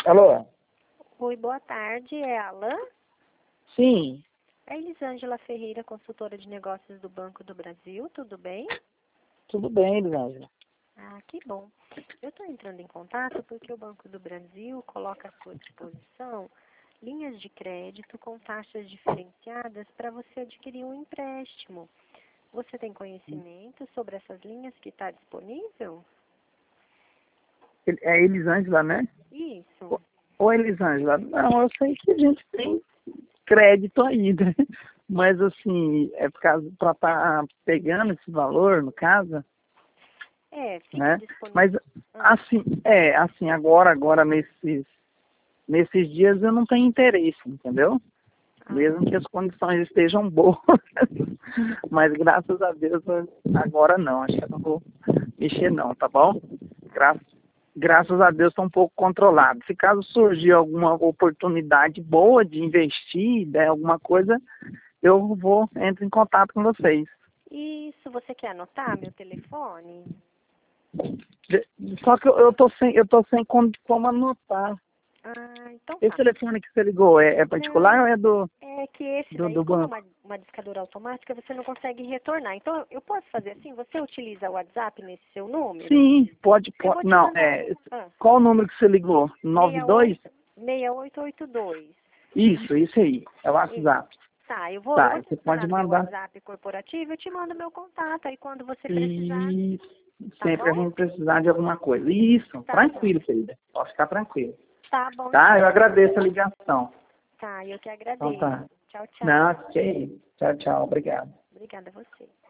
Alô? Oi, boa tarde. É a Alain? Sim, É Elisângela Ferreira, consultora de negócios do Banco do Brasil. Tudo bem? tudo bem, Elisângela. Ah, que bom. Eu estou entrando em contato porque o Banco do Brasil coloca à sua disposição linhas de crédito com taxas diferenciadas para você adquirir um empréstimo. Você tem conhecimento sobre essas linhas que está disponível? É Elisângela, né? Isso. Ô, Elisângela, não, eu sei que a gente tem crédito aí, né? Mas, assim, é por causa, para estar pegando esse valor, no caso, É, fica né? disponível. Mas, assim, agora nesses dias eu não tenho interesse, entendeu? Mesmo que as condições estejam boas. Mas, graças a Deus, agora não. Acho que eu não vou mexer não, tá bom? Graças a Deus está um pouco controlado. Se caso surgir alguma oportunidade boa de investir, der alguma coisa, entro em contato com vocês. Isso, você quer anotar meu telefone? Só que eu tô sem como anotar. Ah, então Esse tá. telefone que você ligou é particular Não, ou é do, é que esse do, daí, do como é banco? uma discadora automática, você não consegue retornar. Então, eu posso fazer assim? Você utiliza o WhatsApp nesse seu número? Sim, pode. Eu vou te Não, mandar. Ah, qual o número que você ligou? 92? 6882. Isso aí. É o Isso. WhatsApp. Tá, eu vou Tá, te você pode adicionar no meu mandar. WhatsApp corporativo e te mando meu contato. Aí quando você precisar, E tá sempre a bom? gente precisar de alguma coisa. Isso, Tá, tranquilo, joia. querida. Pode ficar tranquilo. Tá bom, Tá? Eu então. agradeço a ligação. Tá, eu que Então agradeço. tá. Tchau, tchau. Não, que isso. Tchau, tchau. Obrigado. Obrigada a você.